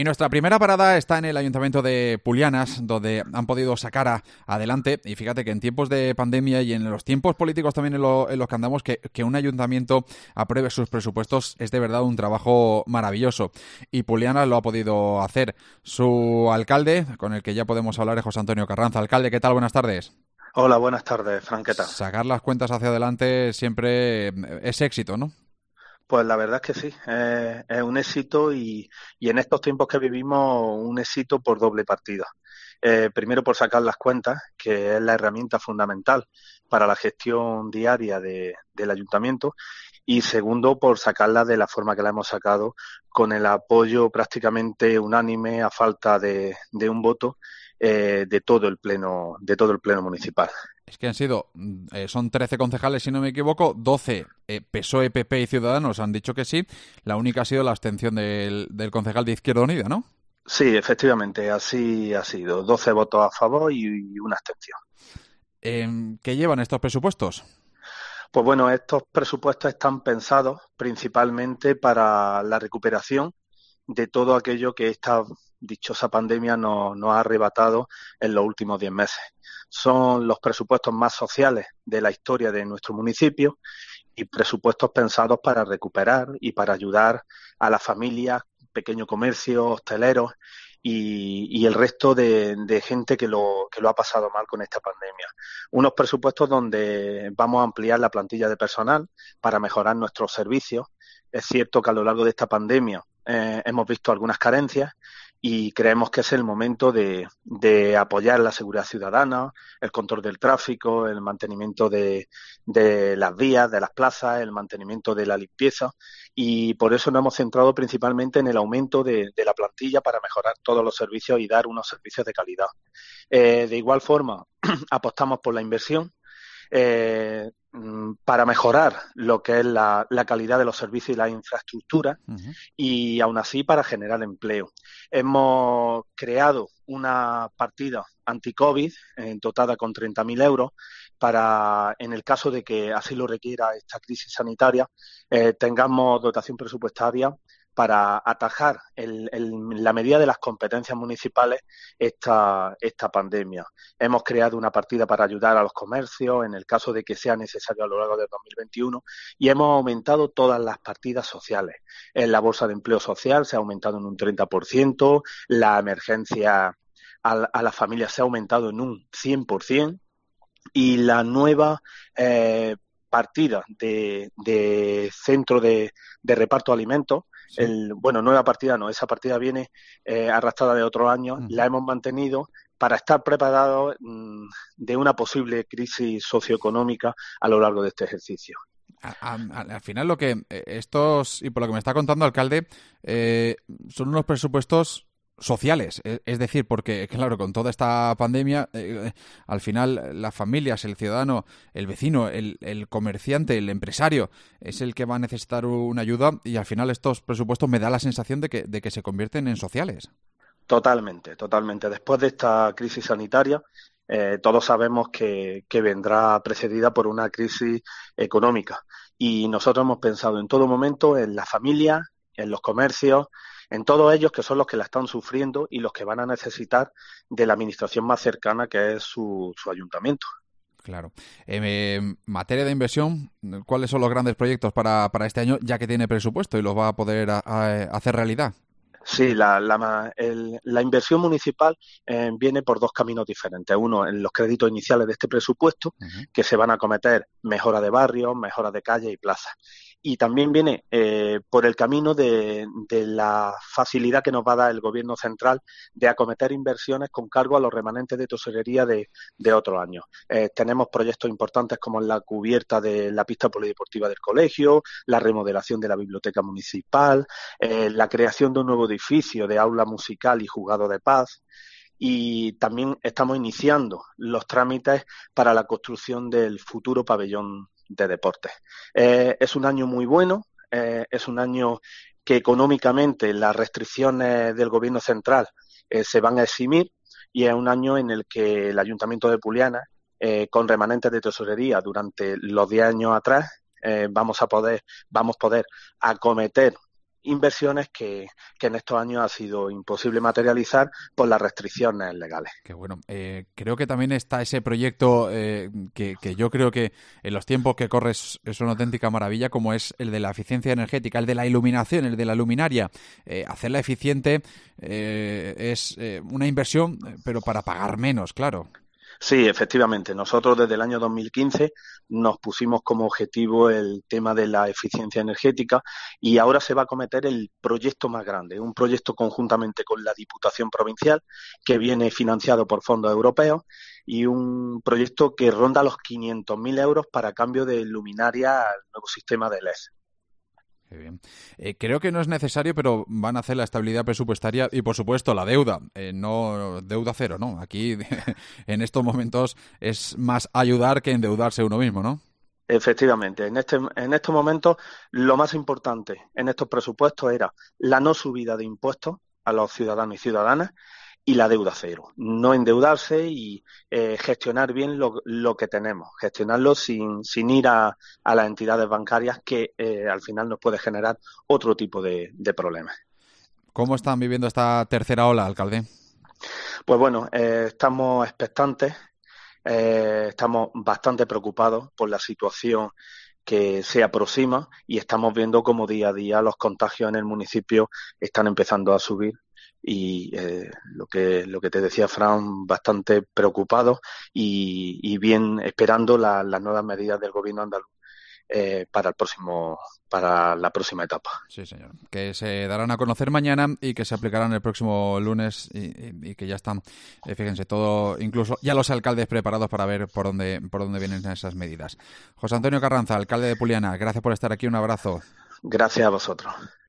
Y nuestra primera parada está en el Ayuntamiento de Pulianas, donde han podido sacar adelante, y fíjate que en tiempos de pandemia y en los tiempos políticos también en los que andamos, que un ayuntamiento apruebe sus presupuestos es de verdad un trabajo maravilloso. Y Pulianas lo ha podido hacer. Su alcalde, con el que ya podemos hablar, es José Antonio Carranza. Alcalde, ¿qué tal? Buenas tardes. Hola, buenas tardes, Fran, ¿qué tal? Sacar las cuentas hacia adelante siempre es éxito, ¿no? Pues la verdad es que sí, es un éxito y en estos tiempos que vivimos un éxito por doble partida. Primero por sacar las cuentas, que es la herramienta fundamental para la gestión diaria del ayuntamiento, y segundo por sacarla de la forma que la hemos sacado, con el apoyo prácticamente unánime a falta de un voto de todo el pleno municipal. Es que han sido, son 13 concejales, si no me equivoco, 12 PSOE, PP y Ciudadanos han dicho que sí. La única ha sido la abstención del concejal de Izquierda Unida, ¿no? Sí, efectivamente, así ha sido. 12 votos a favor y una abstención. ¿Qué llevan estos presupuestos? Pues bueno, estos presupuestos están pensados principalmente para la recuperación de todo aquello que esta dichosa pandemia nos ha arrebatado en los últimos 10 meses. Son los presupuestos más sociales de la historia de nuestro municipio y presupuestos pensados para recuperar y para ayudar a las familias, pequeño comercio, hosteleros y el resto de gente que lo ha pasado mal con esta pandemia. Unos presupuestos donde vamos a ampliar la plantilla de personal para mejorar nuestros servicios. Es cierto que a lo largo de esta pandemia hemos visto algunas carencias y creemos que es el momento de apoyar la seguridad ciudadana, el control del tráfico, el mantenimiento de las vías, de las plazas, el mantenimiento de la limpieza, y por eso nos hemos centrado principalmente en el aumento de la plantilla para mejorar todos los servicios y dar unos servicios de calidad. De igual forma, apostamos por la inversión para mejorar lo que es la calidad de los servicios y la infraestructura, Uh-huh. y aún así para generar empleo. Hemos creado una partida anti-COVID dotada con 30.000 euros para, en el caso de que así lo requiera esta crisis sanitaria, tengamos dotación presupuestaria para atajar en la medida de las competencias municipales esta pandemia. Hemos creado una partida para ayudar a los comercios en el caso de que sea necesario a lo largo del 2021 y hemos aumentado todas las partidas sociales. En la bolsa de empleo social se ha aumentado en un 30%, la emergencia a las familias se ha aumentado en un 100%, y la nueva partida de centro de reparto de alimentos, Sí. nueva partida no, esa partida viene arrastrada de otros años, Uh-huh. la hemos mantenido para estar preparados de una posible crisis socioeconómica a lo largo de este ejercicio. Al final lo que estos, y por lo que me está contando, alcalde, eh, son unos presupuestos sociales, es decir, porque claro, con toda esta pandemia, al final las familias, el ciudadano, el vecino, el comerciante, el empresario, es el que va a necesitar una ayuda y al final estos presupuestos me da la sensación de que se convierten en sociales. Totalmente, totalmente. Después de esta crisis sanitaria, todos sabemos que vendrá precedida por una crisis económica. Y nosotros hemos pensado en todo momento en las familias, en los comercios, en todos ellos que son los que la están sufriendo y los que van a necesitar de la administración más cercana, que es su ayuntamiento. Claro. Materia de inversión, ¿cuáles son los grandes proyectos para este año, ya que tiene presupuesto y los va a poder hacer realidad? Sí, la inversión municipal viene por dos caminos diferentes. Uno, en los créditos iniciales de este presupuesto, Uh-huh. que se van a acometer mejora de barrios, mejora de calles y plazas. Y también viene por el camino de la facilidad que nos va a dar el Gobierno central de acometer inversiones con cargo a los remanentes de tesorería de otros años. Tenemos proyectos importantes como la cubierta de la pista polideportiva del colegio, la remodelación de la biblioteca municipal, la creación de un nuevo edificio de aula musical y juzgado de paz, y también estamos iniciando los trámites para la construcción del futuro pabellón de deportes. Es un año muy bueno, es un año que económicamente las restricciones del Gobierno central se van a eximir, y es un año en el que el Ayuntamiento de Puliana, con remanentes de tesorería durante los 10 años atrás, vamos a poder acometer inversiones que en estos años ha sido imposible materializar por las restricciones legales. Qué bueno. Creo que también está ese proyecto que yo creo que en los tiempos que corres es una auténtica maravilla, como es el de la eficiencia energética, el de la iluminación, el de la luminaria. Hacerla eficiente es una inversión, pero para pagar menos, claro. Sí, efectivamente. Nosotros desde el año 2015 nos pusimos como objetivo el tema de la eficiencia energética y ahora se va a acometer el proyecto más grande, un proyecto conjuntamente con la Diputación Provincial que viene financiado por fondos europeos y un proyecto que ronda los 500.000 euros para cambio de luminaria al nuevo sistema de LED. Qué bien. Creo que no es necesario, pero van a hacer la estabilidad presupuestaria y, por supuesto, la deuda. No deuda cero, ¿no? Aquí, en estos momentos, es más ayudar que endeudarse uno mismo, ¿no? Efectivamente, en estos momentos lo más importante en estos presupuestos era la no subida de impuestos a los ciudadanos y ciudadanas y la deuda cero. No endeudarse y gestionar bien lo que tenemos, gestionarlo sin ir a las entidades bancarias que al final nos puede generar otro tipo de problemas. ¿Cómo están viviendo esta tercera ola, alcalde? Pues bueno, estamos expectantes, estamos bastante preocupados por la situación que se aproxima y estamos viendo cómo día a día los contagios en el municipio están empezando a subir y lo que te decía Fran, bastante preocupados y bien esperando las nuevas medidas del gobierno andaluz para la próxima etapa. Sí, señor. Que se darán a conocer mañana y que se aplicarán el próximo lunes y que ya están, fíjense, todo, incluso ya los alcaldes preparados para ver por dónde vienen esas medidas. José Antonio Carranza, alcalde de Puliana, gracias por estar aquí, un abrazo. Gracias a vosotros.